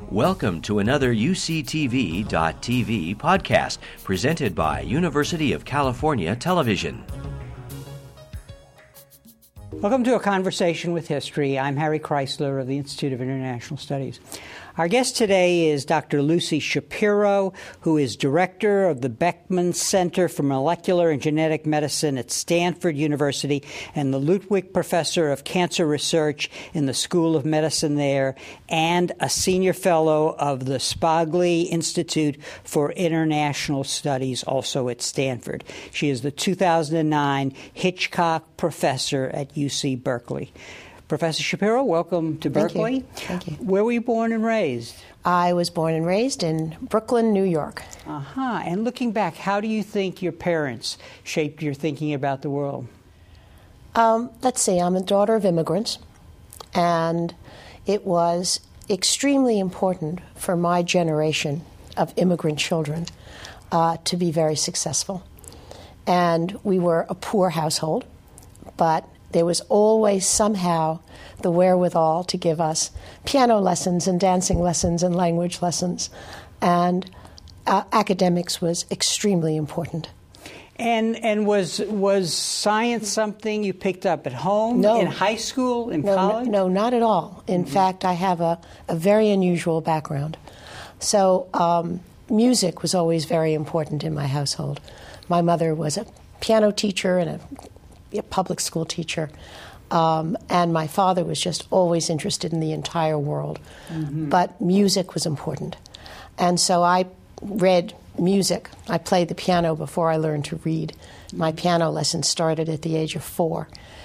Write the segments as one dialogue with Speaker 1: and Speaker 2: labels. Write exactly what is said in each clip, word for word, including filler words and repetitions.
Speaker 1: Welcome to another U C T V dot T V podcast presented by University of California Television.
Speaker 2: Welcome to A Conversation with History. I'm Harry Chrysler of the Institute of International Studies. Our guest today is Doctor Lucy Shapiro, who is director of the Beckman Center for Molecular and Genetic Medicine at Stanford University and the Ludwig Professor of Cancer Research in the School of Medicine there, and a senior fellow of the Spogli Institute for International Studies, also at Stanford. She is the two thousand nine Hitchcock Professor at U C Berkeley. Professor Shapiro, welcome to Berkeley.
Speaker 3: Thank you. Thank you.
Speaker 2: Where were you born and raised?
Speaker 3: I was born and raised in Brooklyn, New York.
Speaker 2: Uh-huh. And looking back, how do you think your parents shaped your thinking about the world?
Speaker 3: Um, let's see, I'm a daughter of immigrants, and it was extremely important for my generation of immigrant children uh, to be very successful. And we were a poor household, but there was always somehow the wherewithal to give us piano lessons and dancing lessons and language lessons. And uh, academics was extremely important.
Speaker 2: And and was was science something you picked up at home,
Speaker 3: no.
Speaker 2: in high school, in
Speaker 3: no,
Speaker 2: college?
Speaker 3: No, no, not at all. In mm-hmm. fact, I have a, a very unusual background. So um, music was always very important in my household. My mother was a piano teacher and a a public school teacher, um, and my father was just always interested in the entire world. Mm-hmm. But music was important. And so I read music. I played the piano before I learned to read. My piano lesson started at the age of four.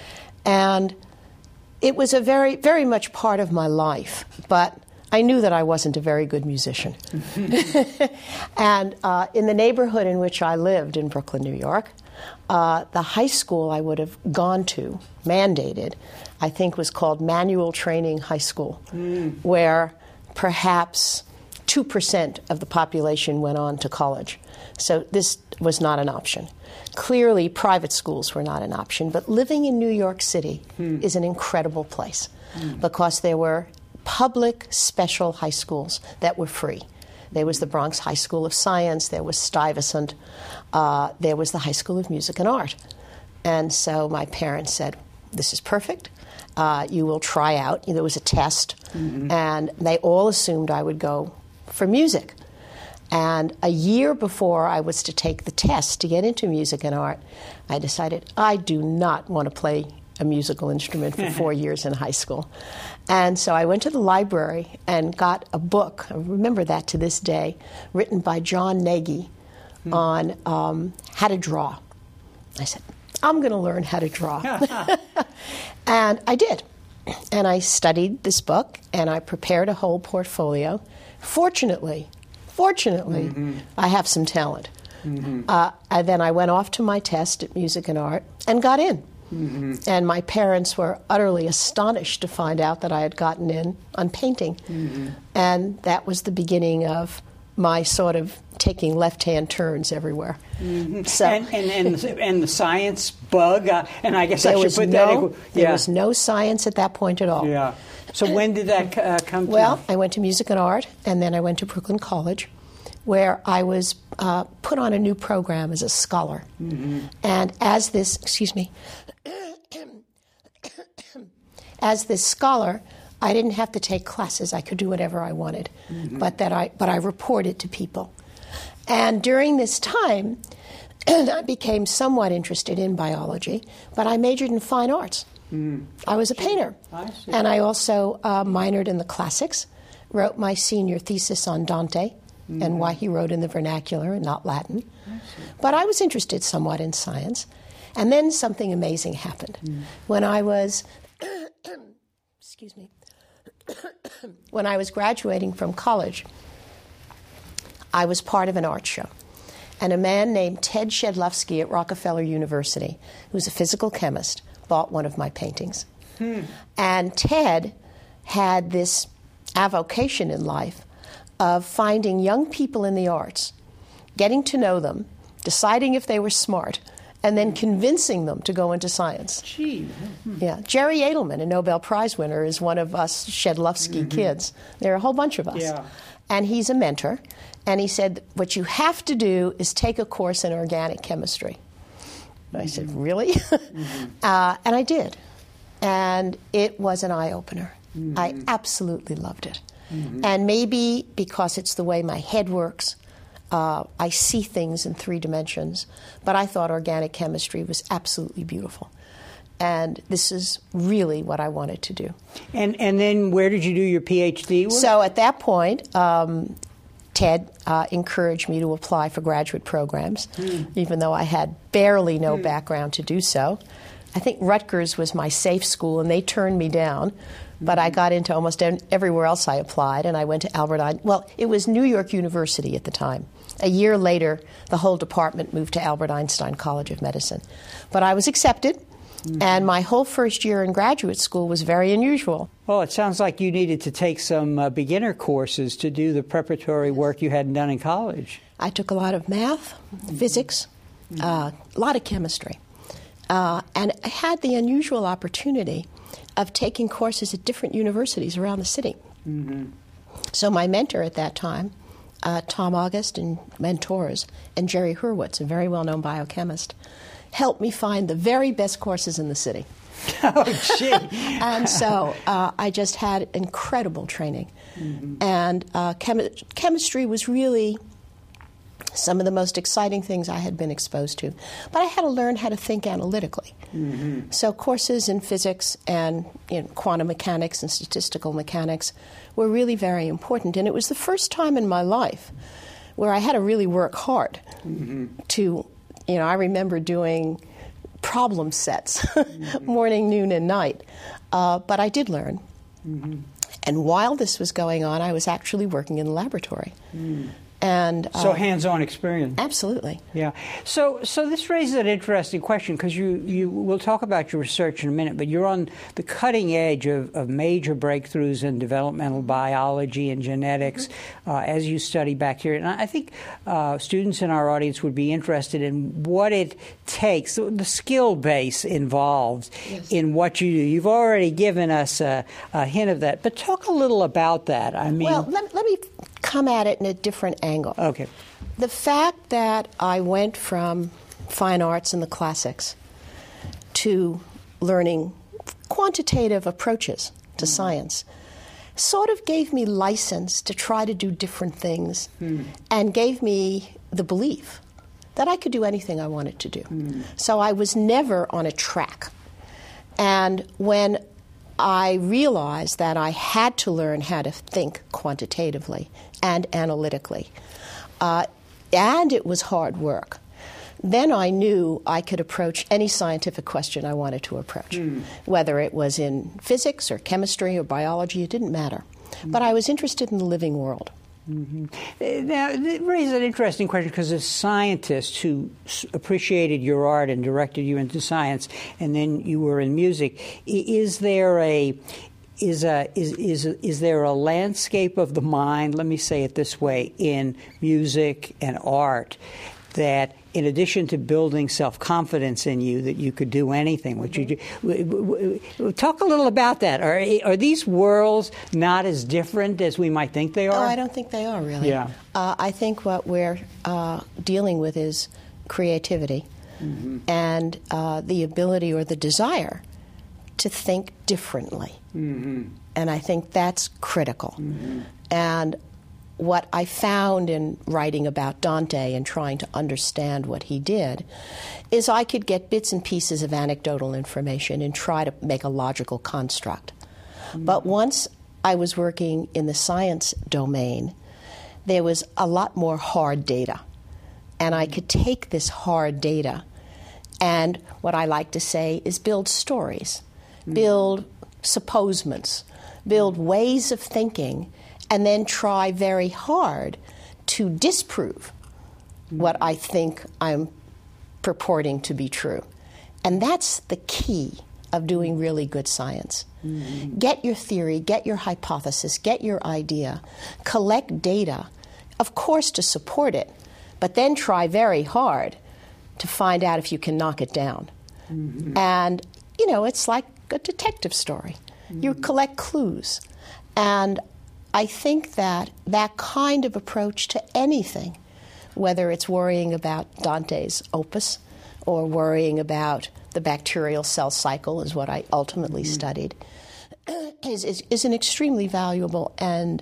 Speaker 3: And it was a very, very much part of my life, but I knew that I wasn't a very good musician. Mm-hmm. And uh, in the neighborhood in which I lived in Brooklyn, New York, Uh, the high school I would have gone to, mandated, I think was called Manual Training High School, mm. where perhaps two percent of the population went on to college. So this was not an option. Clearly, private schools were not an option, but living in New York City mm. is an incredible place mm. because there were public special high schools that were free. There was the Bronx High School of Science, there was Stuyvesant, uh, there was the High School of Music and Art. And so my parents said, this is perfect, uh, you will try out. There was a test, mm-hmm. and they all assumed I would go for music. And a year before I was to take the test to get into music and art, I decided I do not want to play a musical instrument for four years in high school. And so I went to the library and got a book, I remember that to this day, written by John Nagy hmm. on um, how to draw. I said, I'm going to learn how to draw. And I did. And I studied this book, and I prepared a whole portfolio. Fortunately, fortunately, mm-hmm. I have some talent. Mm-hmm. Uh, and then I went off to my test at Music and Art and got in. Mm-hmm. And my parents were utterly astonished to find out that I had gotten in on painting. Mm-hmm. And that was the beginning of my sort of taking left-hand turns everywhere. Mm-hmm. So,
Speaker 2: and, and, and, the, and the science bug, uh, and I guess I should put
Speaker 3: no,
Speaker 2: that in. Yeah.
Speaker 3: There was no science at that point at all.
Speaker 2: Yeah. So when did that uh, come
Speaker 3: well,
Speaker 2: to?
Speaker 3: Well, I went to Music and Art, and then I went to Brooklyn College, where I was uh, put on a new program as a scholar. Mm-hmm. And as this, excuse me, as this scholar, I didn't have to take classes. I could do whatever I wanted, mm-hmm. but that I but I reported to people. And during this time, I became somewhat interested in biology, but I majored in fine arts. Mm. I was a painter, I see. And I also uh, minored in the classics. Wrote my senior thesis on Dante mm-hmm. and why he wrote in the vernacular and not Latin. I but I was interested somewhat in science. And then something amazing happened. Mm. When I was, excuse me, when I was graduating from college, I was part of an art show. And a man named Ted Shedlovsky at Rockefeller University, who's a physical chemist, bought one of my paintings. Hmm. And Ted had this avocation in life of finding young people in the arts, getting to know them, deciding if they were smart, and then convincing them to go into science.
Speaker 2: Gee.
Speaker 3: Yeah. Jerry Edelman, a Nobel Prize winner, is one of us Shedlovsky mm-hmm. kids. There are a whole bunch of us.
Speaker 2: Yeah.
Speaker 3: And he's a mentor. And he said, what you have to do is take a course in organic chemistry. And I said, really? Mm-hmm. uh, and I did. And it was an eye-opener. Mm-hmm. I absolutely loved it. Mm-hmm. And maybe because it's the way my head works, uh, I see things in three dimensions. But I thought organic chemistry was absolutely beautiful. And this is really what I wanted to do.
Speaker 2: And and then where did you do your PhD work?
Speaker 3: So at that point, um, Ted uh, encouraged me to apply for graduate programs, mm. even though I had barely no mm. background to do so. I think Rutgers was my safe school, and they turned me down. But I got into almost everywhere else I applied, and I went to Albert Einstein. Well, it was New York University at the time. A year later, the whole department moved to Albert Einstein College of Medicine. But I was accepted. Mm-hmm. And my whole first year in graduate school was very unusual.
Speaker 2: Well, it sounds like you needed to take some uh, beginner courses to do the preparatory work you hadn't done in college.
Speaker 3: I took a lot of math, mm-hmm. physics, mm-hmm. Uh, a lot of chemistry. Uh, and I had the unusual opportunity of taking courses at different universities around the city. Mm-hmm. So my mentor at that time, uh, Tom August and mentors, and Jerry Hurwitz, a very well-known biochemist, helped me find the very best courses in the city.
Speaker 2: Oh, gee.
Speaker 3: And so uh, I just had incredible training. Mm-hmm. And uh, chem- chemistry was really some of the most exciting things I had been exposed to. But I had to learn how to think analytically. Mm-hmm. So courses in physics and you know, quantum mechanics and statistical mechanics were really very important. And it was the first time in my life where I had to really work hard mm-hmm. to... You know, I remember doing problem sets, mm-hmm. morning, noon, and night. Uh, but I did learn. Mm-hmm. And while this was going on, I was actually working in the laboratory. Mm. And
Speaker 2: so
Speaker 3: uh,
Speaker 2: hands-on experience.
Speaker 3: Absolutely.
Speaker 2: Yeah. So so this raises an interesting question because you, you we'll talk about your research in a minute, but you're on the cutting edge of, of major breakthroughs in developmental biology and genetics mm-hmm. uh, as you study bacteria. And I think uh, students in our audience would be interested in what it takes, the skill base involved yes. in what you do. You've already given us a, a hint of that, but talk a little about that. I mean,
Speaker 3: well, let, let me come at it in a different angle.
Speaker 2: Okay.
Speaker 3: The fact that I went from fine arts and the classics to learning quantitative approaches to mm. science sort of gave me license to try to do different things mm. and gave me the belief that I could do anything I wanted to do. Mm. So I was never on a track. And when I realized that I had to learn how to think quantitatively and analytically, uh, and it was hard work, then I knew I could approach any scientific question I wanted to approach, mm. whether it was in physics or chemistry or biology, it didn't matter. Mm. But I was interested in the living world.
Speaker 2: Mm-hmm. Now, it raises an interesting question because as scientists who appreciated your art and directed you into science, and then you were in music, is there a is a is is is there a landscape of the mind? Let me say it this way: in music and art, that in addition to building self-confidence in you, that you could do anything, which you do. Talk a little about that. Are, are these worlds not as different as we might think they are?
Speaker 3: Oh, I don't think they are, really.
Speaker 2: Yeah.
Speaker 3: Uh, I think what we're uh, dealing with is creativity mm-hmm. and uh, the ability or the desire to think differently. Mm-hmm. And I think that's critical. Mm-hmm. And what I found in writing about Dante and trying to understand what he did is I could get bits and pieces of anecdotal information and try to make a logical construct. Mm-hmm. But once I was working in the science domain, there was a lot more hard data. And I could take this hard data and what I like to say is build stories, mm-hmm. build supposements, build ways of thinking, and then try very hard to disprove mm-hmm. what I think I'm purporting to be true. And that's the key of doing really good science. Mm-hmm. Get your theory, get your hypothesis, get your idea, collect data, of course to support it, but then try very hard to find out if you can knock it down. Mm-hmm. And, you know, it's like a detective story. Mm-hmm. You collect clues. And I think that that kind of approach to anything, whether it's worrying about Dante's Opus or worrying about the bacterial cell cycle, is what I ultimately mm-hmm. studied, is, is, is an extremely valuable and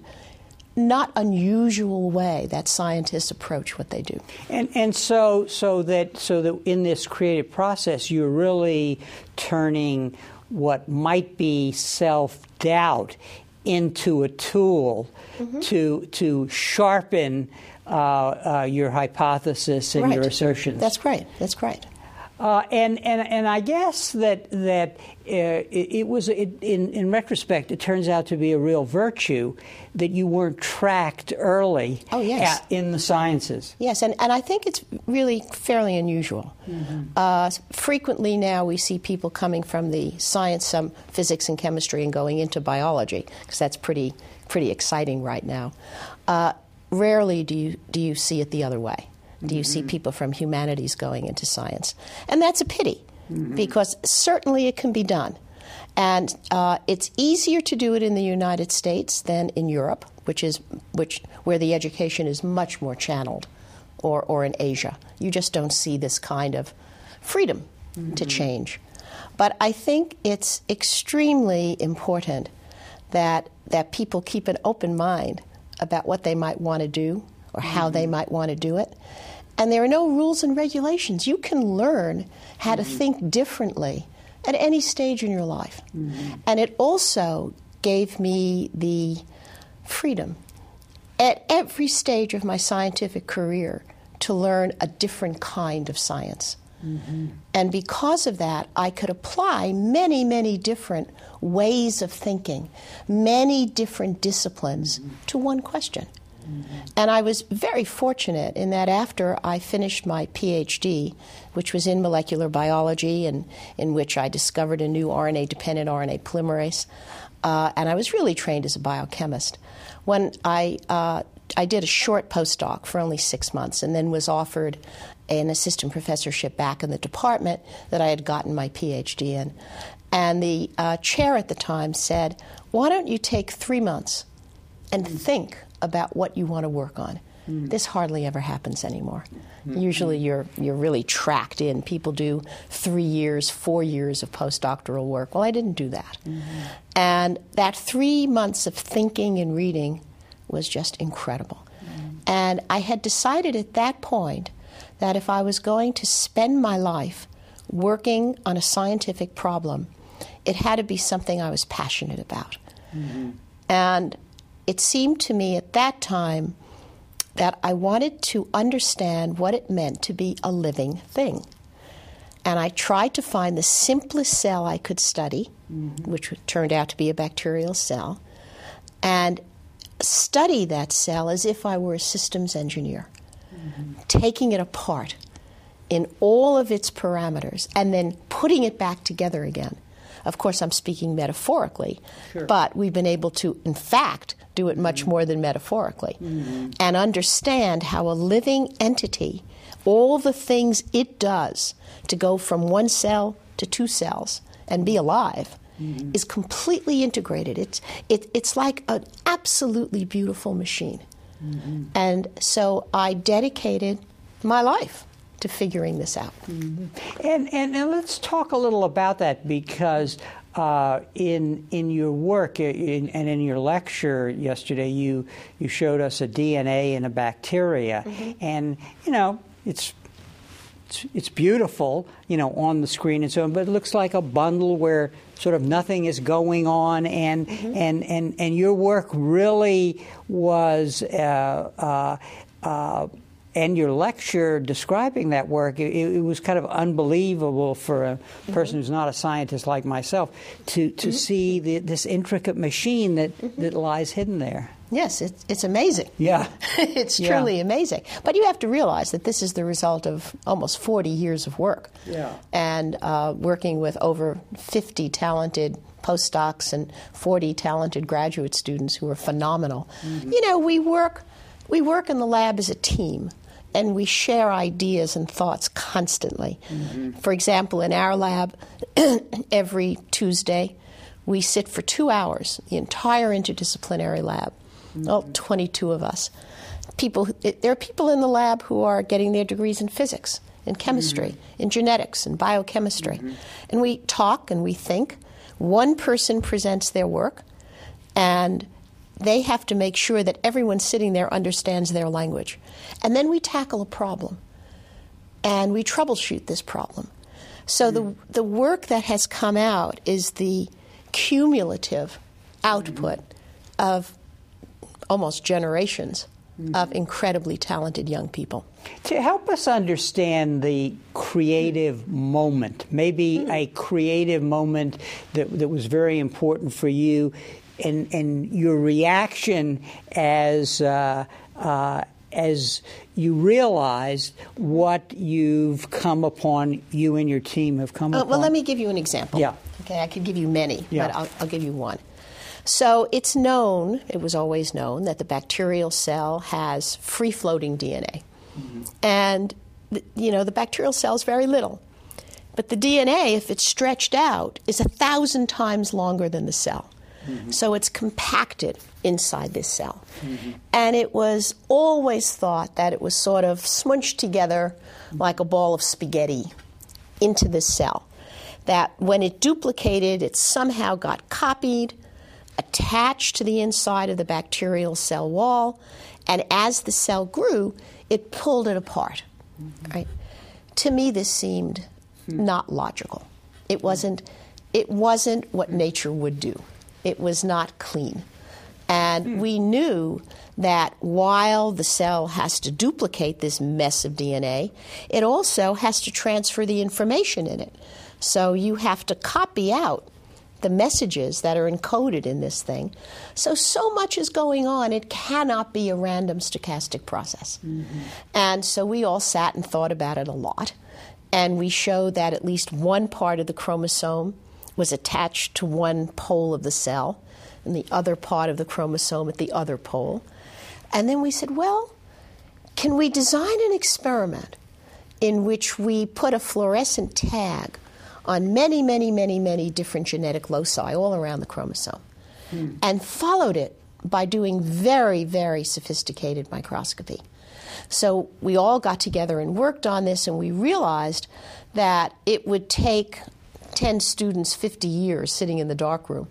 Speaker 3: not unusual way that scientists approach what they do.
Speaker 2: And and so so that so that in this creative process, you're really turning what might be self-doubt into a tool mm-hmm. to to sharpen uh, uh, your hypothesis and
Speaker 3: right.
Speaker 2: your assertions.
Speaker 3: That's right. That's right.
Speaker 2: Uh, and, and and I guess that that uh, it, it was it, in in retrospect, it turns out to be a real virtue that you weren't tracked early.
Speaker 3: Oh, yes.
Speaker 2: at, in the sciences.
Speaker 3: Yes, and, and I think it's really fairly unusual. Mm-hmm. Uh, frequently now we see people coming from the science, some physics and chemistry, and going into biology, because that's pretty pretty exciting right now. Uh, rarely do you do you see it the other way. Do you mm-hmm. see people from humanities going into science? And that's a pity, mm-hmm. because certainly it can be done. And uh, it's easier to do it in the United States than in Europe, which is which where the education is much more channeled, or, or in Asia. You just don't see this kind of freedom mm-hmm. to change. But I think it's extremely important that that people keep an open mind about what they might want to do or mm-hmm. how they might want to do it. And there are no rules and regulations. You can learn how mm-hmm. to think differently at any stage in your life. Mm-hmm. And it also gave me the freedom at every stage of my scientific career to learn a different kind of science. Mm-hmm. And because of that, I could apply many, many different ways of thinking, many different disciplines mm-hmm. to one question. Mm-hmm. And I was very fortunate in that after I finished my PhD, which was in molecular biology, and in which I discovered a new R N A-dependent R N A polymerase, uh, and I was really trained as a biochemist. When I uh, I did a short postdoc for only six months, and then was offered an assistant professorship back in the department that I had gotten my PhD in, and the uh, chair at the time said, "Why don't you take three months and mm-hmm. think about what you want to work on?" Mm. This hardly ever happens anymore. Mm-hmm. Usually you're you're really tracked in. People do three years, four years of postdoctoral work. Well, I didn't do that. Mm-hmm. And that three months of thinking and reading was just incredible. Mm. And I had decided at that point that if I was going to spend my life working on a scientific problem, it had to be something I was passionate about. Mm-hmm. And it seemed to me at that time that I wanted to understand what it meant to be a living thing. And I tried to find the simplest cell I could study, mm-hmm. which turned out to be a bacterial cell, and study that cell as if I were a systems engineer, mm-hmm. taking it apart in all of its parameters and then putting it back together again. Of course, I'm speaking metaphorically, sure. but we've been able to, in fact, do it much mm-hmm. more than metaphorically, mm-hmm. and understand how a living entity, all the things it does to go from one cell to two cells and be alive, mm-hmm. is completely integrated. It's, it, it's like an absolutely beautiful machine. Mm-hmm. And so I dedicated my life to figuring this out.
Speaker 2: Mm-hmm. And, and and let's talk a little about that, because uh, in in your work in, and in your lecture yesterday, you you showed us a D N A in a bacteria, mm-hmm. and you know it's, it's it's beautiful, you know, on the screen and so on, but it looks like a bundle where sort of nothing is going on, and mm-hmm. and, and and your work really was. Uh, uh, uh, And your lecture describing that work, it, it was kind of unbelievable for a person mm-hmm. who's not a scientist like myself to, to mm-hmm. see the, this intricate machine that, mm-hmm. that lies hidden there.
Speaker 3: Yes, it's, it's amazing.
Speaker 2: Yeah.
Speaker 3: It's
Speaker 2: yeah.
Speaker 3: truly amazing. But you have to realize that this is the result of almost forty years of work.
Speaker 2: Yeah.
Speaker 3: And uh, working with over fifty talented postdocs and forty talented graduate students who are phenomenal. Mm-hmm. You know, we work, we work in the lab as a team. and we share ideas and thoughts constantly. Mm-hmm. For example, in our lab, every Tuesday, we sit for two hours, the entire interdisciplinary lab, mm-hmm. all twenty-two of us. People, there are people in the lab who are getting their degrees in physics, in chemistry, mm-hmm. in genetics, in biochemistry. Mm-hmm. And we talk and we think. One person presents their work, and they have to make sure that everyone sitting there understands their language. And then we tackle a problem, and we troubleshoot this problem. So mm-hmm. the the work that has come out is the cumulative output mm-hmm. of almost generations mm-hmm. of incredibly talented young people.
Speaker 2: To help us understand the creative moment, maybe mm-hmm. a creative moment that, that was very important for you, and, and your reaction as uh, uh, as you realized what you've come upon, you and your team have come
Speaker 3: uh,
Speaker 2: upon.
Speaker 3: Well, let me give you an example.
Speaker 2: Yeah.
Speaker 3: Okay, I could give you many,
Speaker 2: yeah.
Speaker 3: but I'll, I'll give you one. So it's known, it was always known, that the bacterial cell has free-floating D N A. Mm-hmm. And, you know, the bacterial cell is very little. But the D N A, if it's stretched out, is a thousand times longer than the cell. Mm-hmm. So it's compacted inside this cell. Mm-hmm. And it was always thought that it was sort of smunched together like a ball of spaghetti into this cell. That when it duplicated, it somehow got copied, attached to the inside of the bacterial cell wall, and as the cell grew, it pulled it apart. Mm-hmm. Right? To me, this seemed mm-hmm. not logical. It wasn't, it wasn't what nature would do. It was not clean. And mm-hmm. we knew that while the cell has to duplicate this mess of D N A, it also has to transfer the information in it. So you have to copy out the messages that are encoded in this thing. So, so much is going on, it cannot be a random stochastic process. Mm-hmm. And so we all sat and thought about it a lot. And we showed that at least one part of the chromosome was attached to one pole of the cell, and the other part of the chromosome at the other pole. And then we said, well, can we design an experiment in which we put a fluorescent tag on many, many, many, many different genetic loci all around the chromosome, mm. and followed it by doing very, very sophisticated microscopy. So we all got together and worked on this, and we realized that it would take ten students fifty years sitting in the darkroom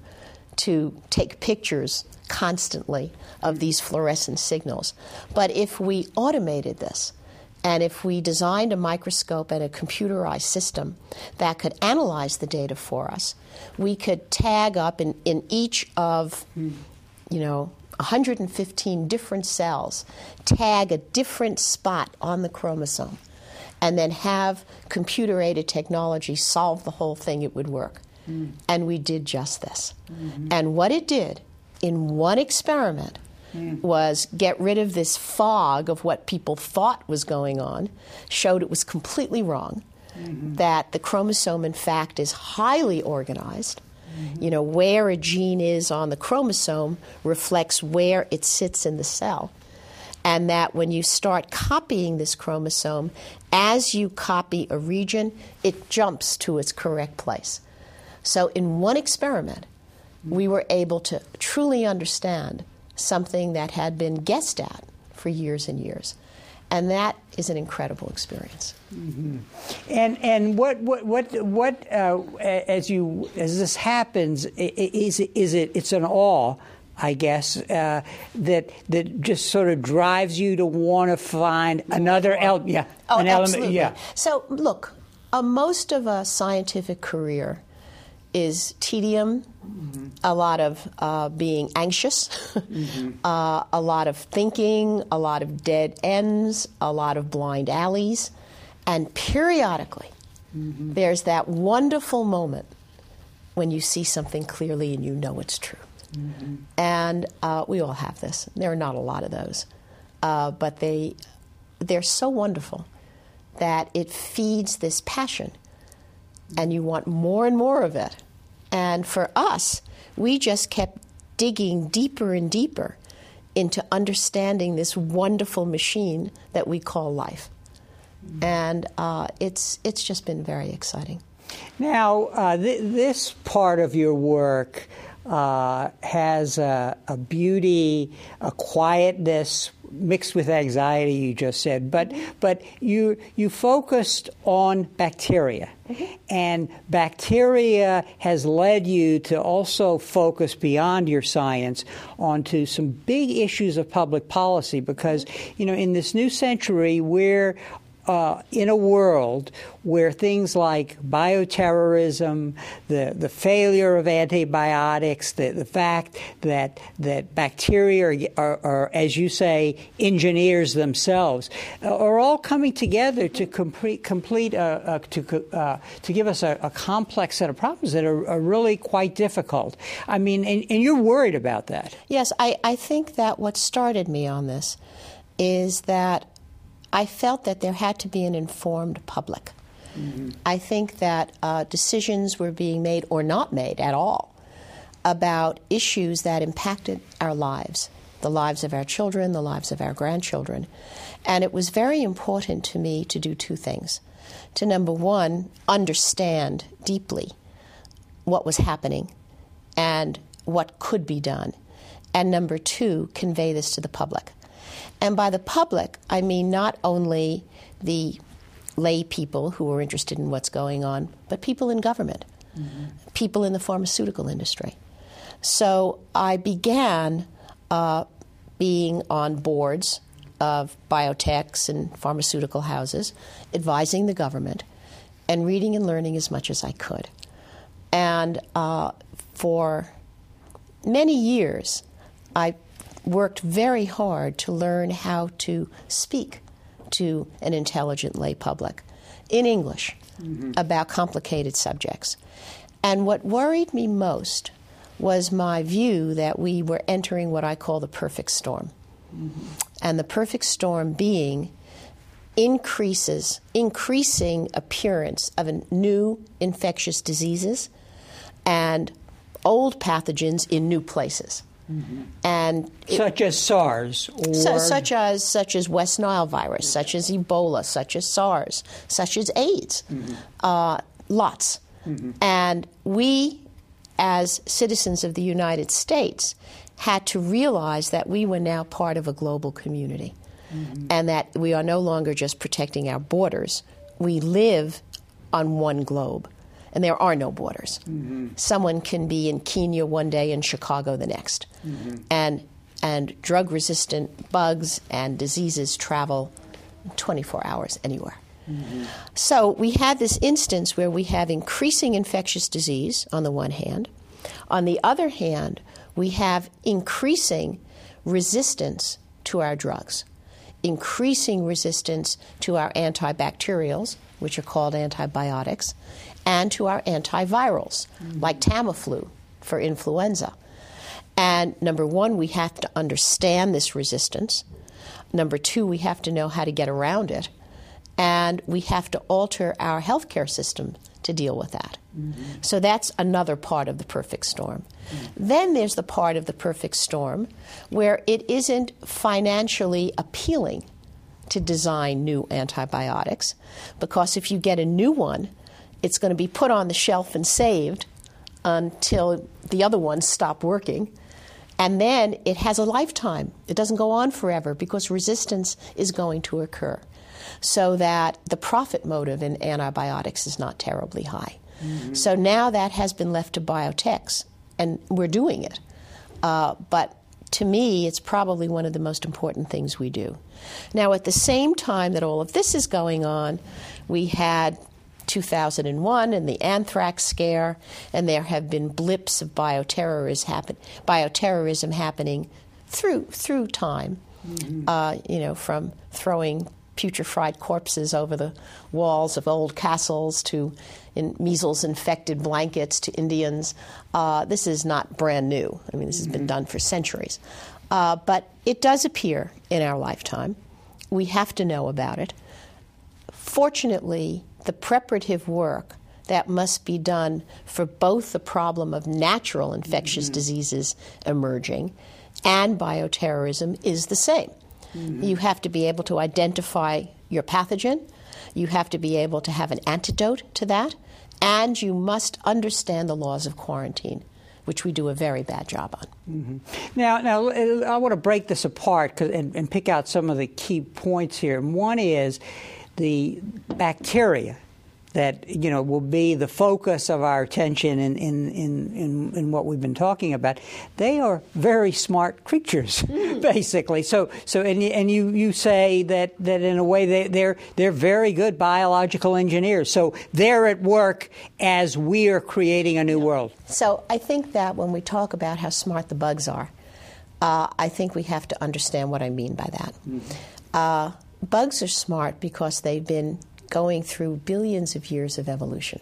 Speaker 3: to take pictures constantly of these fluorescent signals. But if we automated this, and if we designed a microscope and a computerized system that could analyze the data for us, we could tag up in, in each of, you know, one hundred fifteen different cells, tag a different spot on the chromosome, and then have computer-aided technology solve the whole thing, it would work. Mm. And we did just this. Mm-hmm. And what it did in one experiment Mm. was get rid of this fog of what people thought was going on, showed it was completely wrong, mm-hmm. that the chromosome, in fact, is highly organized. Mm-hmm. You know, where a gene is on the chromosome reflects where it sits in the cell. And that when you start copying this chromosome, as you copy a region, it jumps to its correct place. So in one experiment, mm-hmm. we were able to truly understand something that had been guessed at for years and years. And that is an incredible experience.
Speaker 2: Mm-hmm. And and what what what what uh, as you as this happens, is is it it's an awe, I guess, uh, that that just sort of drives you to want to find another element. Yeah,
Speaker 3: oh,
Speaker 2: an
Speaker 3: absolutely.
Speaker 2: element. Yeah.
Speaker 3: So look, uh, most of a scientific career is tedium, mm-hmm. a lot of uh, being anxious, mm-hmm. uh, a lot of thinking, a lot of dead ends, a lot of blind alleys, and periodically mm-hmm. there's that wonderful moment when you see something clearly and you know it's true. Mm-hmm. And uh, we all have this. There are not a lot of those, uh, but they, they're so wonderful that it feeds this passion, and you want more and more of it. And for us, we just kept digging deeper and deeper into understanding this wonderful machine that we call life. And uh, it's it's just been very exciting.
Speaker 2: Now, uh, th- this part of your work uh, has a, a beauty, a quietness mixed with anxiety, you just said, but but you you focused on bacteria, mm-hmm. and bacteria has led you to also focus beyond your science onto some big issues of public policy, because you know in this new century we're Uh, in a world where things like bioterrorism, the, the failure of antibiotics, the, the fact that that bacteria are, are, are, as you say, engineers themselves, uh, are all coming together to complete, complete a, a, to uh, to give us a, a complex set of problems that are, are really quite difficult. I mean, and, and you're worried about that.
Speaker 3: Yes, I, I think that what started me on this is that I felt that there had to be an informed public. Mm-hmm. I think that uh, decisions were being made, or not made at all, about issues that impacted our lives, the lives of our children, the lives of our grandchildren. And it was very important to me to do two things. To, number one, understand deeply what was happening and what could be done. And number two, convey this to the public. And by the public, I mean not only the lay people who are interested in what's going on, but people in government, mm-hmm. people in the pharmaceutical industry. So I began uh, being on boards of biotechs and pharmaceutical houses, advising the government, and reading and learning as much as I could. And uh, for many years, I worked very hard to learn how to speak to an intelligent lay public in English mm-hmm. about complicated subjects. And what worried me most was my view that we were entering what I call the perfect storm. Mm-hmm. And the perfect storm being increases, increasing appearance of a new infectious diseases and old pathogens in new places. Mm-hmm. And it,
Speaker 2: such as SARS, or
Speaker 3: so, such as such as West Nile virus, such as Ebola, such as SARS, such as AIDS, mm-hmm. uh, lots. Mm-hmm. And we, as citizens of the United States, had to realize that we were now part of a global community, mm-hmm. and that we are no longer just protecting our borders. We live on one globe. And there are no borders. Mm-hmm. Someone can be in Kenya one day and Chicago the next. Mm-hmm. And and drug-resistant bugs and diseases travel twenty-four hours anywhere. Mm-hmm. So we had this instance where we have increasing infectious disease on the one hand. On the other hand, we have increasing resistance to our drugs, increasing resistance to our antibacterials, which are called antibiotics, and to our antivirals, mm-hmm. like Tamiflu for influenza. And number one, we have to understand this resistance. Number two, we have to know how to get around it. And we have to alter our healthcare system to deal with that. Mm-hmm. So that's another part of the perfect storm. Mm-hmm. Then there's the part of the perfect storm where it isn't financially appealing to design new antibiotics, because if you get a new one, it's going to be put on the shelf and saved until the other ones stop working. And then it has a lifetime. It doesn't go on forever because resistance is going to occur. So that the profit motive in antibiotics is not terribly high. Mm-hmm. So now that has been left to biotechs, and we're doing it. Uh, but to me, it's probably one of the most important things we do. Now, at the same time that all of this is going on, we had two thousand one and the anthrax scare, and there have been blips of bioterrorism, happen, bioterrorism happening through through time, mm-hmm. uh, you know, from throwing putrefied corpses over the walls of old castles to in measles-infected blankets to Indians. Uh, this is not brand new. I mean, this mm-hmm. has been done for centuries. Uh, but it does appear in our lifetime. We have to know about it. Fortunately, the preparative work that must be done for both the problem of natural infectious mm-hmm. diseases emerging and bioterrorism is the same. Mm-hmm. You have to be able to identify your pathogen. You have to be able to have an antidote to that. And you must understand the laws of quarantine, which we do a very bad job on.
Speaker 2: Mm-hmm. Now, now I want to break this apart and, and pick out some of the key points here. And one is the bacteria that, you know, will be the focus of our attention in, in, in, in, in what we've been talking about. They are very smart creatures, mm. basically. So, so and, and you, you say that, that in a way they, they're, they're very good biological engineers. So they're at work as we are creating a new world.
Speaker 3: So I think that when we talk about how smart the bugs are, uh, I think we have to understand what I mean by that. Mm. Uh, bugs are smart because they've been going through billions of years of evolution.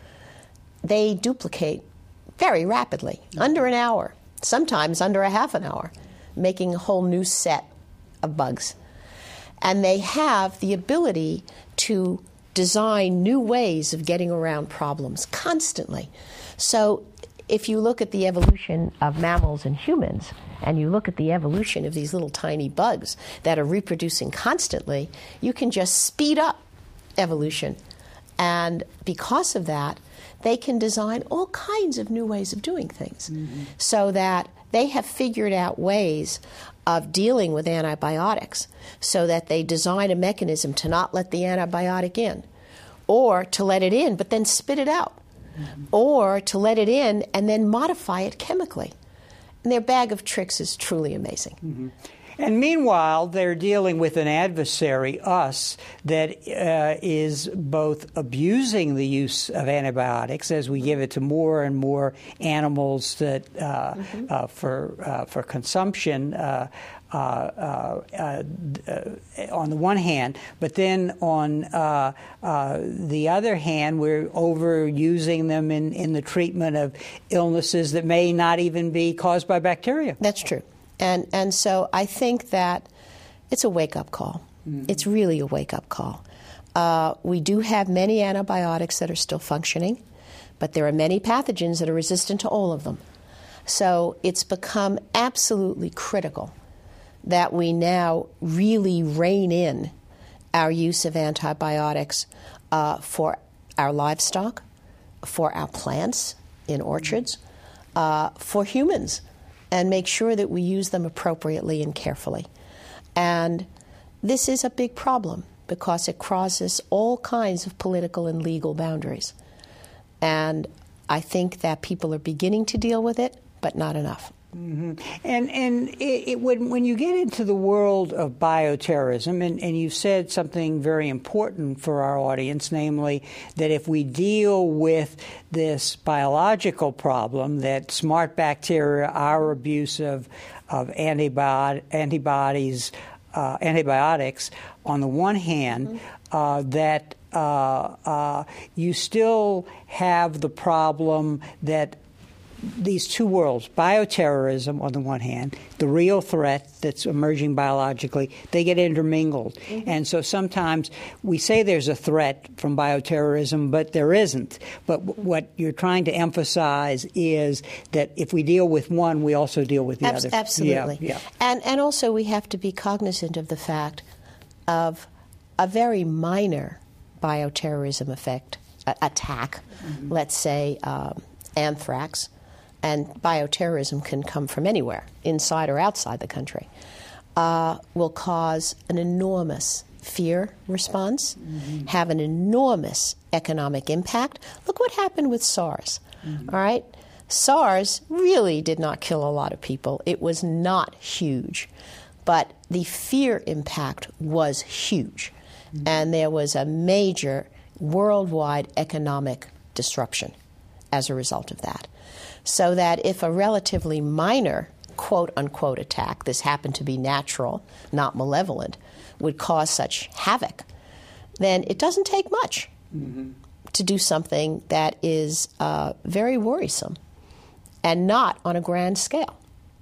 Speaker 3: They duplicate very rapidly, under an hour, sometimes under a half an hour, making a whole new set of bugs. And they have the ability to design new ways of getting around problems constantly. So if you look at the evolution of mammals and humans, and you look at the evolution of these little tiny bugs that are reproducing constantly, you can just speed up evolution. And because of that, they can design all kinds of new ways of doing things. Mm-hmm. So that they have figured out ways of dealing with antibiotics so that they design a mechanism to not let the antibiotic in, or to let it in but then spit it out, mm-hmm. or to let it in and then modify it chemically. And their bag of tricks is truly amazing.
Speaker 2: Mm-hmm. And meanwhile, they're dealing with an adversary, us, that uh, is both abusing the use of antibiotics as we give it to more and more animals that uh, mm-hmm. uh, for uh, for consumption. Uh, uh, uh, uh, on the one hand, but then on uh, uh, the other hand, we're overusing them in, in the treatment of illnesses that may not even be caused by bacteria.
Speaker 3: That's true. And and so I think that it's a wake-up call. Mm-hmm. It's really a wake-up call. Uh, we do have many antibiotics that are still functioning, but there are many pathogens that are resistant to all of them. So it's become absolutely critical that we now really rein in our use of antibiotics uh, for our livestock, for our plants in orchards, uh, for humans, and make sure that we use them appropriately and carefully. And this is a big problem because it crosses all kinds of political and legal boundaries. And I think that people are beginning to deal with it, but not enough.
Speaker 2: Mm-hmm. And and it, it, when when you get into the world of bioterrorism, and, and you've said something very important for our audience, namely that if we deal with this biological problem, that smart bacteria, our abuse of of antibody, antibodies, uh, antibiotics, on the one hand, mm-hmm. uh, that uh, uh, you still have the problem that these two worlds, bioterrorism on the one hand, the real threat that's emerging biologically, they get intermingled. Mm-hmm. And so sometimes we say there's a threat from bioterrorism, but there isn't. But w- what you're trying to emphasize is that if we deal with one, we also deal with the
Speaker 3: Abs-
Speaker 2: other.
Speaker 3: Absolutely.
Speaker 2: Yeah, yeah.
Speaker 3: And, and also we have to be cognizant of the fact of a very minor bioterrorism effect, a- attack, mm-hmm. let's say um, anthrax. And bioterrorism can come from anywhere, inside or outside the country, uh, will cause an enormous fear response, mm-hmm. have an enormous economic impact. Look what happened with SARS, mm-hmm. all right? SARS really did not kill a lot of people. It was not huge, but the fear impact was huge, mm-hmm. and there was a major worldwide economic disruption as a result of that. So that if a relatively minor quote-unquote attack, this happened to be natural, not malevolent, would cause such havoc, then it doesn't take much mm-hmm. to do something that is uh, very worrisome and not on a grand scale.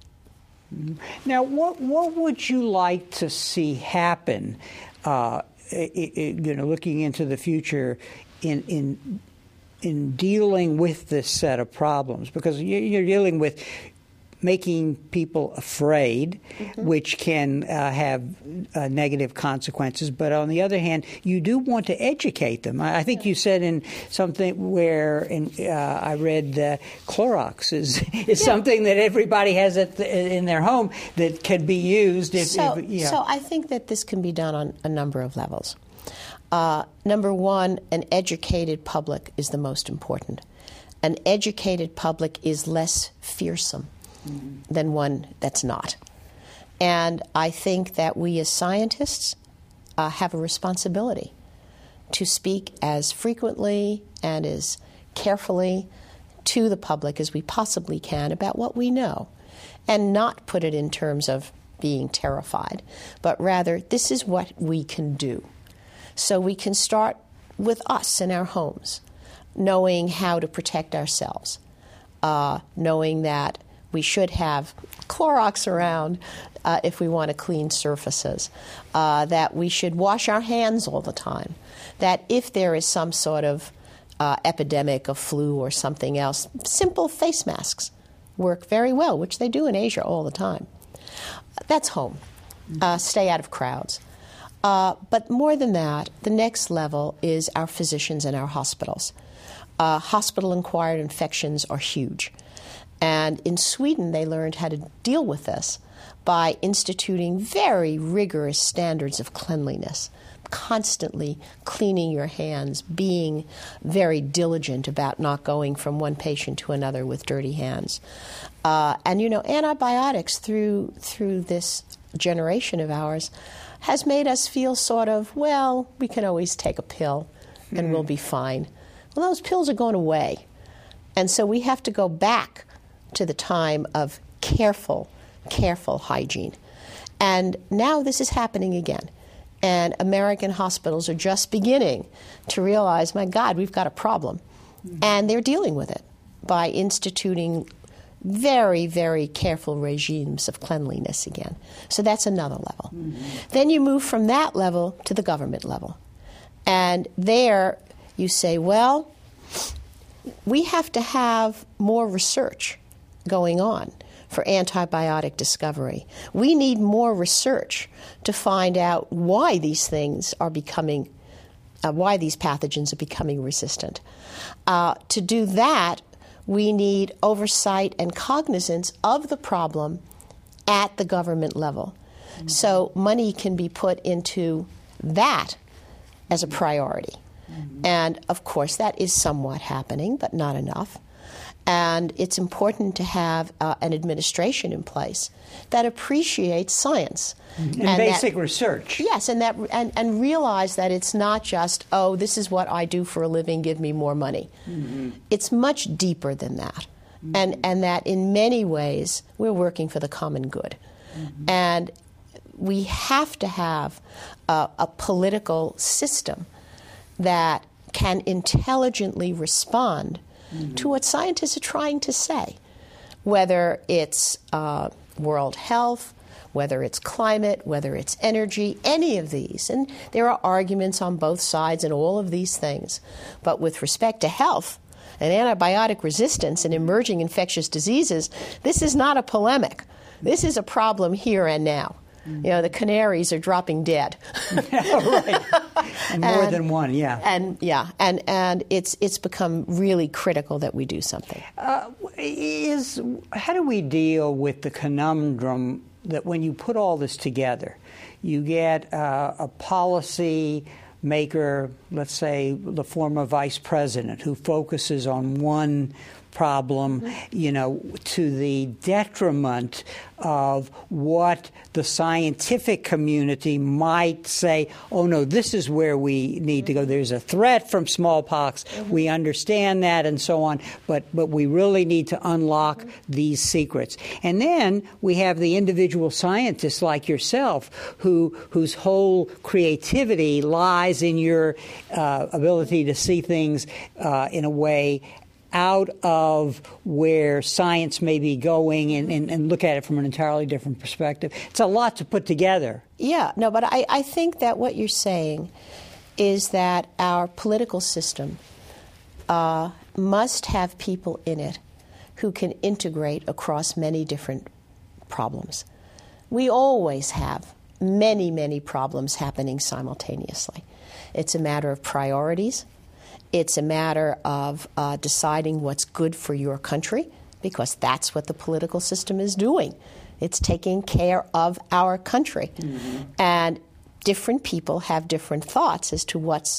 Speaker 2: Mm-hmm. Now, what what would you like to see happen, uh, it, it, you know, looking into the future in in in dealing with this set of problems? Because you're dealing with making people afraid,
Speaker 3: mm-hmm.
Speaker 2: which can uh, have uh, negative consequences. But on the other hand, you do want to educate them. I, I think you said in something where in, uh, I read uh, Clorox is, is
Speaker 3: yeah.
Speaker 2: something that everybody has at the, in their home that can be used. If,
Speaker 3: so,
Speaker 2: if, yeah.
Speaker 3: so I think that this can be done on a number of levels. Uh, number one, an educated public is the most important. An educated public is less fearsome mm-hmm. than one that's not. And I think that we as scientists uh, have a responsibility to speak as frequently and as carefully to the public as we possibly can about what we know, and not put it in terms of being terrified, but rather this is what we can do. So we can start with us in our homes, knowing how to protect ourselves, uh, knowing that we should have Clorox around uh, if we want to clean surfaces, uh, that we should wash our hands all the time, that if there is some sort of uh, epidemic of flu or something else, simple face masks work very well, which they do in Asia all the time. That's home. Uh, stay out of crowds. Uh, but more than that, the next level is our physicians and our hospitals. Uh, hospital-acquired infections are huge. And in Sweden, they learned how to deal with this by instituting very rigorous standards of cleanliness, constantly cleaning your hands, being very diligent about not going from one patient to another with dirty hands. Uh, and, you know, antibiotics through through this generation of ours has made us feel sort of, well, we can always take a pill and mm. we'll be fine. Well, those pills are going away. And so we have to go back to the time of careful, careful hygiene. And now this is happening again. And American hospitals are just beginning to realize, my God, we've got a problem. Mm-hmm. And they're dealing with it by instituting very, very careful regimes of cleanliness again. So that's another level. Mm-hmm. Then you move from that level to the government level. And there you say, well, we have to have more research going on for antibiotic discovery. We need more research to find out why these things are becoming, uh, why these pathogens are becoming resistant. Uh, to do that, we need oversight and cognizance of the problem at the government level. Mm-hmm. So money can be put into that as a priority. Mm-hmm. And, of course, that is somewhat happening, but not enough. And it's important to have uh, an administration in place that appreciates science.
Speaker 2: Mm-hmm. And, and basic that, research.
Speaker 3: Yes, and, that, and, and realize that it's not just, oh, this is what I do for a living, give me more money. Mm-hmm. It's much deeper than that. Mm-hmm. And, and that in many ways, we're working for the common good. Mm-hmm. And we have to have a, a political system that can intelligently respond mm-hmm. to what scientists are trying to say, whether it's uh, world health, whether it's climate, whether it's energy, any of these. And there are arguments on both sides in all of these things. But with respect to health and antibiotic resistance and emerging infectious diseases, this is not a polemic. This is a problem here and now. You know, the canaries are dropping dead.
Speaker 2: Right. And more
Speaker 3: and,
Speaker 2: than one, yeah.
Speaker 3: And yeah, and, and it's it's become really critical that we do something.
Speaker 2: Uh, is how do we deal with the conundrum that when you put all this together, you get uh, a policy maker, let's say the former vice president, who focuses on one problem, you know, to the detriment of what the scientific community might say, oh, no, this is where we need to go. There's a threat from smallpox. Mm-hmm. We understand that and so on, but, but we really need to unlock mm-hmm. these secrets. And then we have the individual scientists like yourself who whose whole creativity lies in your uh, ability to see things uh, in a way out of where science may be going and, and, and look at it from an entirely different perspective. It's a lot to put together.
Speaker 3: Yeah, no, but I, I think that what you're saying is that our political system uh, must have people in it who can integrate across many different problems. We always have many, many problems happening simultaneously. It's a matter of priorities. It's a matter of uh, deciding what's good for your country, because that's what the political system is doing. It's taking care of our country. Mm-hmm. And different people have different thoughts as to what's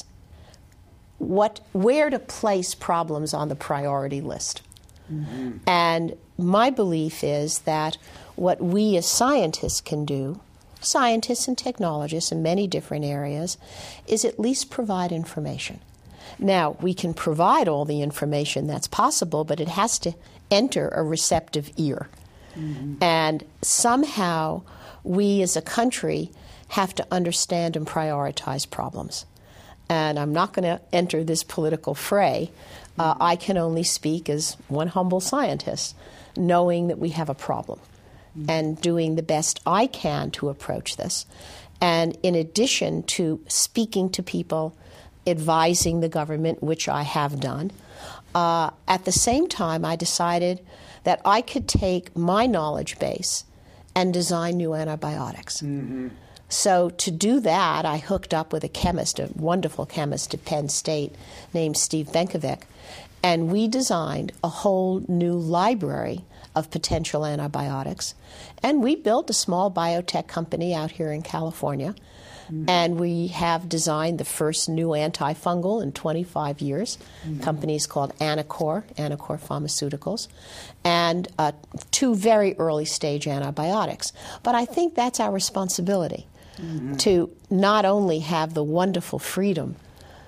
Speaker 3: what where to place problems on the priority list. Mm-hmm. And my belief is that what we as scientists can do, scientists and technologists in many different areas, is at least provide information. Now, we can provide all the information that's possible, but it has to enter a receptive ear. Mm-hmm. And somehow we as a country have to understand and prioritize problems. And I'm not going to enter this political fray. Uh, I can only speak as one humble scientist, knowing that we have a problem mm-hmm. and doing the best I can to approach this. And in addition to speaking to people, advising the government, which I have done, uh, at the same time I decided that I could take my knowledge base and design new antibiotics. Mm-hmm. So to do that, I hooked up with a chemist, a wonderful chemist at Penn State named Steve Benkovic, and we designed a whole new library of potential antibiotics. And we built a small biotech company out here in California, mm-hmm. and we have designed the first new antifungal in twenty-five years. Mm-hmm. Company is called Anacor, Anacor Pharmaceuticals, and uh, two very early stage antibiotics. But I think that's our responsibility. Mm-hmm. To not only have the wonderful freedom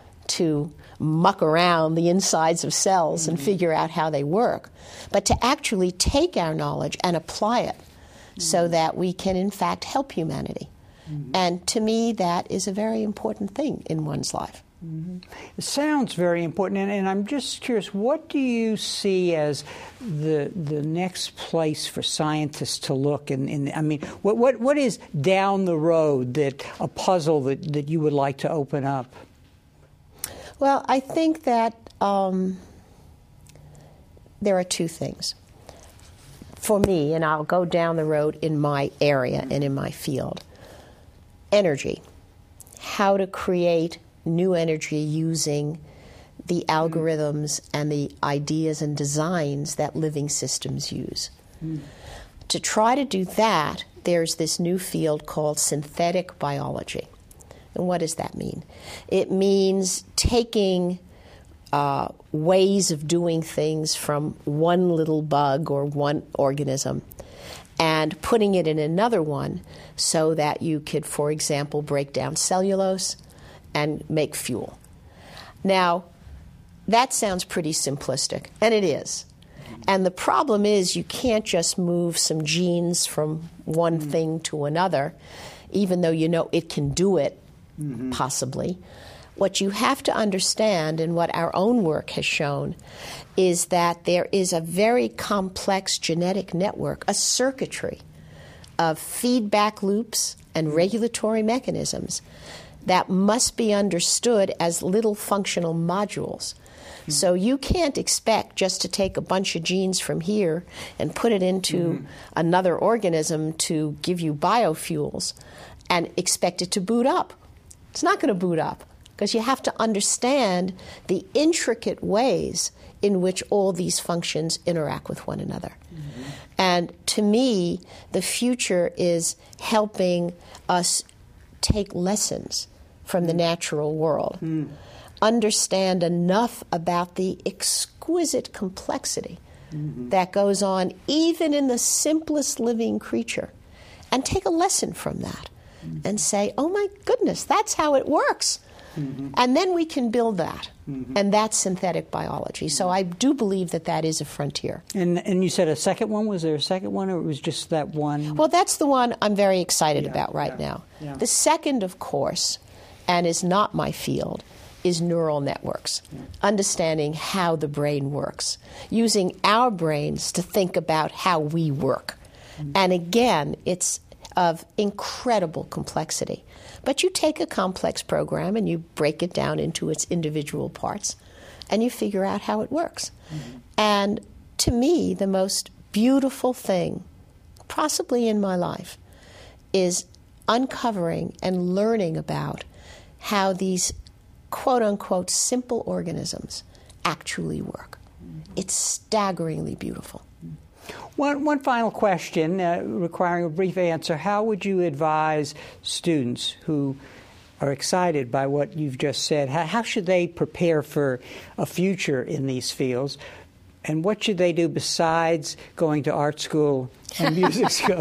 Speaker 3: to muck around the insides of cells mm-hmm. and figure out how they work, but to actually take our knowledge and apply it mm-hmm. so that we can, in fact, help humanity. Mm-hmm. And to me, that is a very important thing in one's life.
Speaker 2: Mm-hmm. It sounds very important, and, and I'm just curious, what do you see as the the next place for scientists to look? In, in I mean, what what what is down the road that a puzzle that, that you would like to open up?
Speaker 3: Well, I think that um, there are two things. For me, and I'll go down the road in my area and in my field, energy, how to create new energy using the algorithms and the ideas and designs that living systems use. Mm. To try to do that, there's this new field called synthetic biology. And what does that mean? It means taking uh, ways of doing things from one little bug or one organism and putting it in another one so that you could, for example, break down cellulose and make fuel. Now, that sounds pretty simplistic, and it is. And the problem is you can't just move some genes from one mm-hmm. thing to another, even though you know it can do it, mm-hmm. possibly. What you have to understand, and what our own work has shown, is that there is a very complex genetic network, a circuitry of feedback loops and regulatory mechanisms that must be understood as little functional modules. Mm-hmm. So you can't expect just to take a bunch of genes from here and put it into mm-hmm. another organism to give you biofuels and expect it to boot up. It's not going to boot up because you have to understand the intricate ways in which all these functions interact with one another. Mm-hmm. And to me, the future is helping us take lessons from the natural world, mm. understand enough about the exquisite complexity mm-hmm. that goes on even in the simplest living creature, and take a lesson from that mm-hmm. and say, oh my goodness, that's how it works. Mm-hmm. And then we can build that. Mm-hmm. And that's synthetic biology. So I do believe that that is a frontier.
Speaker 2: And and you said a second one? Was there a second one, or it was just that one?
Speaker 3: Well, that's the one I'm very excited
Speaker 2: yeah,
Speaker 3: about right
Speaker 2: yeah,
Speaker 3: now.
Speaker 2: Yeah.
Speaker 3: The second, of course, and is not my field, is neural networks, yeah. understanding how the brain works, using our brains to think about how we work. Mm-hmm. And again, it's of incredible complexity. But you take a complex program and you break it down into its individual parts, and you figure out how it works. Mm-hmm. And to me, the most beautiful thing, possibly in my life, is uncovering and learning about how these quote-unquote simple organisms actually work. It's staggeringly beautiful.
Speaker 2: One, one final question uh, requiring a brief answer. How would you advise students who are excited by what you've just said? How, how should they prepare for a future in these fields? And what should they do besides going to art school and music school?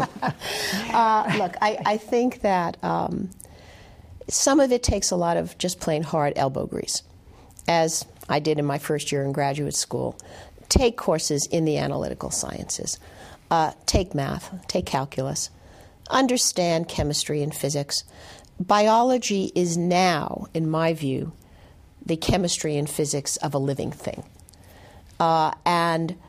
Speaker 3: uh, look, I, I think that um, some of it takes a lot of just plain hard elbow grease, as I did in my first year in graduate school. Take courses in the analytical sciences. Uh, take math, take calculus. Understand chemistry and physics. Biology is now, in my view, the chemistry and physics of a living thing. Uh, and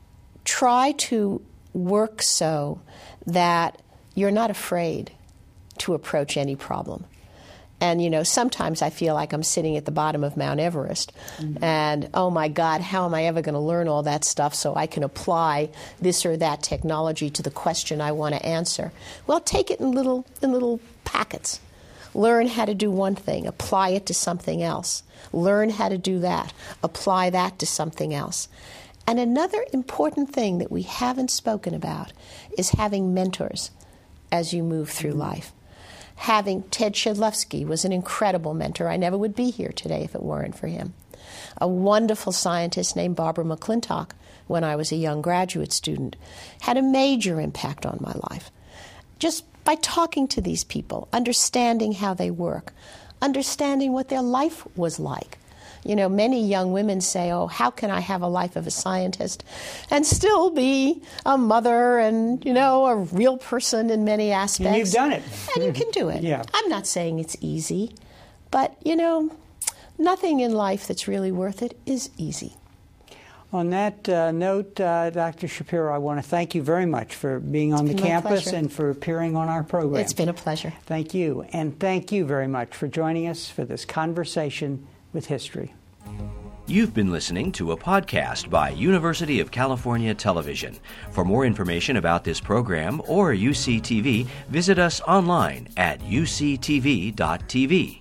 Speaker 3: try to work so that you're not afraid to approach any problem. And, you know, sometimes I feel like I'm sitting at the bottom of Mount Everest, mm-hmm. and, oh, my God, how am I ever going to learn all that stuff so I can apply this or that technology to the question I want to answer? Well, take it in little, in little packets. Learn how to do one thing, apply it to something else. Learn how to do that, apply that to something else. And another important thing that we haven't spoken about is having mentors as you move through mm-hmm. life. Having Ted Shedlovsky was an incredible mentor. I never would be here today if it weren't for him. A wonderful scientist named Barbara McClintock, when I was a young graduate student, had a major impact on my life. Just by talking to these people, understanding how they work, understanding what their life was like. You know, many young women say, oh, how can I have a life of a scientist and still be a mother and, you know, a real person in many aspects?
Speaker 2: And you've done it.
Speaker 3: And you can do it.
Speaker 2: Yeah.
Speaker 3: I'm not saying it's easy, but, you know, nothing in life that's really worth it is easy.
Speaker 2: On that uh, note, uh, Doctor Shapiro, I want to thank you very much for being on the campus and for appearing on our program.
Speaker 3: It's been a pleasure.
Speaker 2: Thank you. And thank you very much for joining us for this conversation with history.
Speaker 1: You've been listening to a podcast by University of California Television. For more information about this program or U C T V, visit us online at U C T V dot T V.